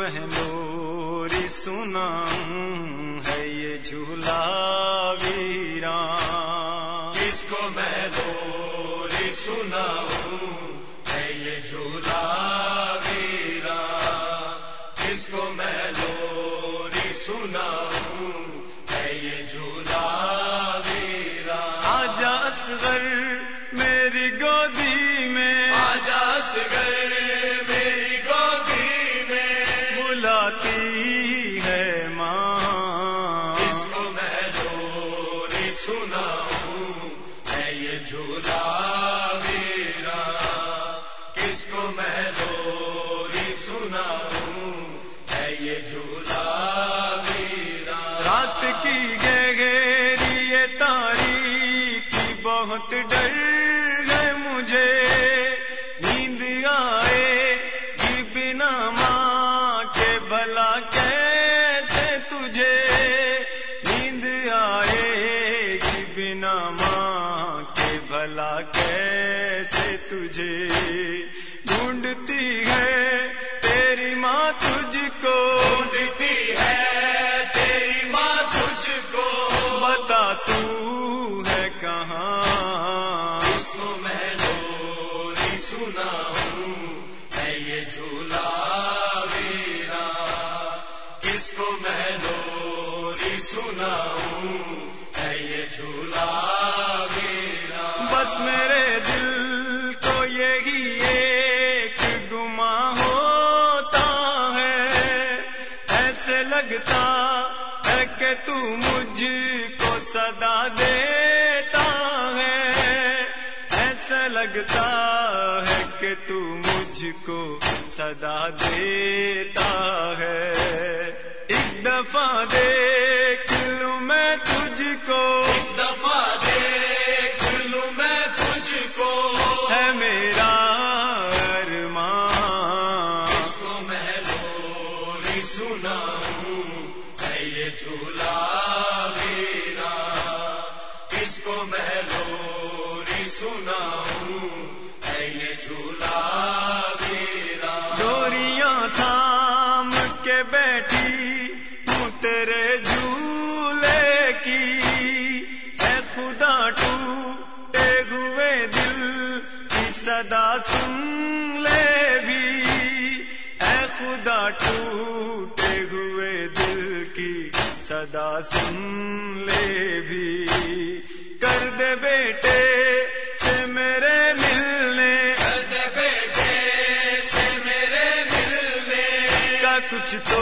مہلوری سناؤں ہے یہ جھولا ویراں، کس کو مہلوری سناؤں ہے یہ جھولا ویراں، کس کو مہلوری سناؤں ہے یہ جھولا ویراں۔ آجا اصغر میری گودی میں، آجا اصغر میری گودی میں، بلاتی ہے ماں، کس کو مہلوری سناؤں ہے یہ جھولا ویراں، کس کو مہلوری سناؤں ہے یہ جھولا ویراں۔ رات کی گہری یہ تاریکی بہت ڈر ہے مجھے، نیند آئے گی بنا ماں کے بھلا کیسے تجھے، نیند آئے گی بنا ماں کے بھلا کیسے تجھے، ڈھونڈتی ہے تیری ماں تجھ کو، ڈھونڈتی ہے تیری ماں تجھ کو، بتا تو ہے کہاں، کس کو مہلوری سناؤں ہے یہ جھولا ویراں، کس کو مہلوری سناؤں ہے یہ جھولا ویراں۔ بس میرے دل کو یہی ایک گمان ہوتا ہے، ایسے لگتا ہے کہ تو مجھ کو صدا دیتا ہے، ایسا لگتا ہے کہ تو مجھ کو صدا دیتا ہے، ایک دفعہ دیکھ لوں میں تجھ کو، ایک دفعہ دیکھ لوں میں تجھ کو، ہے میرا ارمان، کس کو مہلوری سناؤں ہے یہ جھولا ویراں، کس کو مہلوری سناؤں ہے یہ جھولا ویراں۔ ڈوریاں تھام کے بیٹھی ہوں تیرے جھولے کی، اے خدا ٹوٹے ہوئے دل کی صدا سن لے بھی، اے خدا ٹوٹے ہوئے دل کی صدا سن لے بھی، کر دے بیٹے سے میرے ملنے، کر دے بیٹے سے میرے ملنے کا کچھ تو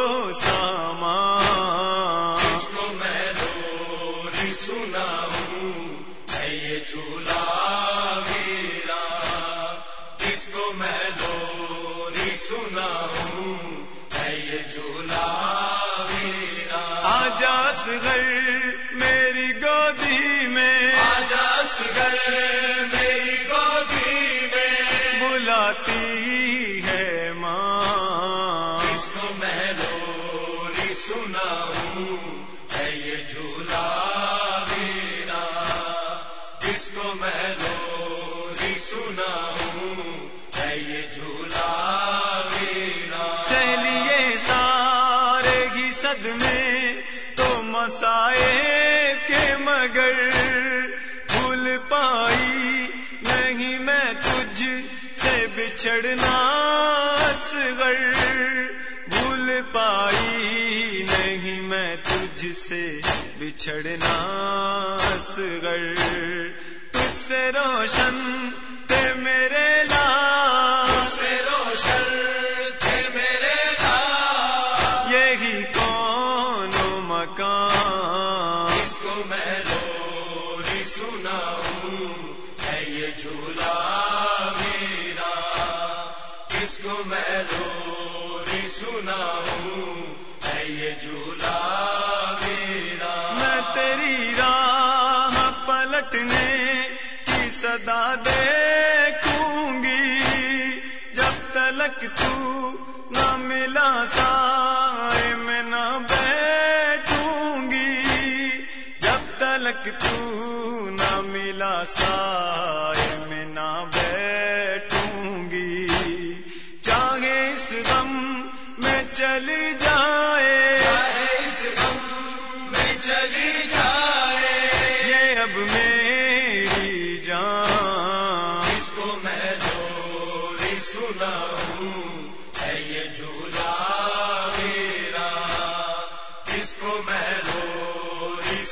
سامان، کس کو مہلوری سناؤں ہے یہ جھولا ویراں، کس کو مہلوری سناؤں ہے یہ جھولا ویراں۔ آجا اصغر میری گودی میں، آجا اصغر میری گودی میں، بلاتی ہے ماں، کس کو مہلوری سناؤں ہے یہ جھولا ویراں، کس کو مہلوری سناؤں ہے یہ جھولا ویراں۔ سہلیے سارے ہی صدمے تو مسائب کے مگر، بھول پائی نہیں میں تجھ سے بچھڑنا اصغر، بھول پائی نہیں میں تجھ سے بچھڑنا اصغر، تجھ سے روشن تھے میرے لاش، سے روشن تھے میرے لاش، یہی کون و مکان، کس کو مہلوری سناؤں ہے یہ جھولا ویراں، کس کو مہلوری سناؤں ہے یہ جھولا ویراں۔ میں تیری راہ پلٹنے کی صدا دیکھوں گی، جب تلک تو نہ ملا سائے میں نہ بیٹھوں گی، جب تلک تو نہ ملا سائے میں نہ بیٹھوں گی، چاہے اس غم میں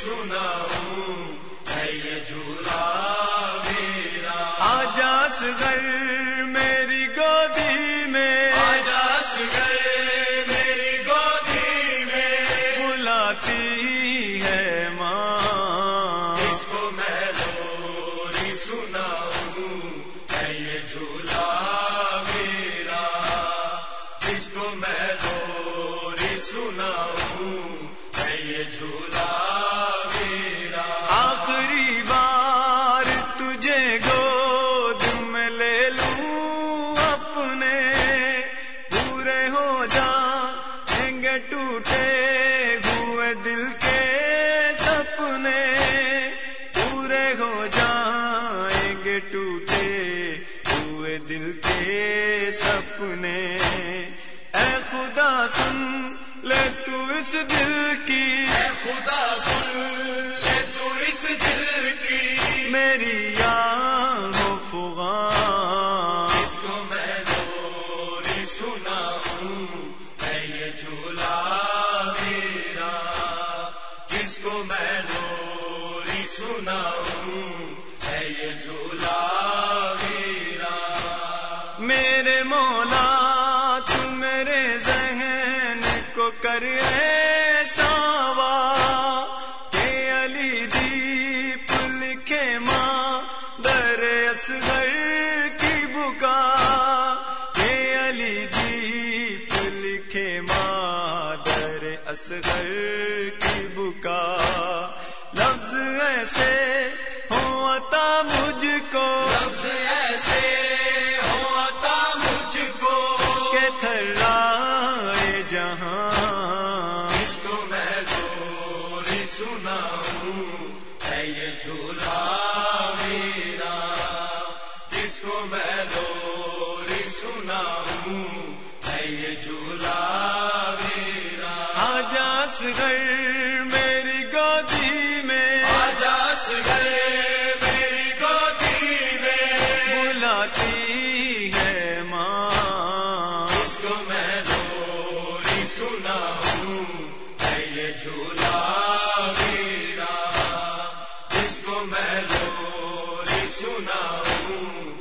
سناؤں ہے یہ جھولا میرا. آجا اصغر میری گودی میں، آجا اصغر میری گودی میں، بلاتی ہے ماں. اس کو میں لوری سناؤں ہے یہ جھولا میرا. اس کو میں لوری سناؤں ہے یہ جھولا میرا. آخری بار تجھے گود میں لے لوں اپنے، پورے ہو جائیں گے ٹوٹے ہوئے دل کے سپنے، پورے ہو جائیں گے ٹوٹے ہوئے دل کے سپنے. اے خدا سن لے تو اس دل کی، اے خدا سن لے تو اس دل کی میری آہوں فغاں. اس کو میں لوری سناؤں ہے یہ جھولا میرا. اس کو میں لوری سناؤں ہے یہ جھولا میرا. میرے مولا تو میرے ذہن کو کر ایسا وا کہ علی دیپ لکھے ماں در اصغر کی بکا، کہ علی دیپ لکھے ماں در اصغر کی بکا. لفظ ایسے ہوں عطا مجھ کو، لفظ ایسے ہو عطا مجھ کو کہ تھرائے جہاں. اس کو میں لوری سناؤں ہے یہ جھولا میرا. اس کو میں لوری سناؤں ہے یہ جھولا میرا. آجا اصغر میری گودی میں، آجا اصغر میری گودی میں، بلاتی ہے ماں. اس کو میں لوری سناؤں ہے یہ جھولا میرا. اس کو میں لوری سناؤں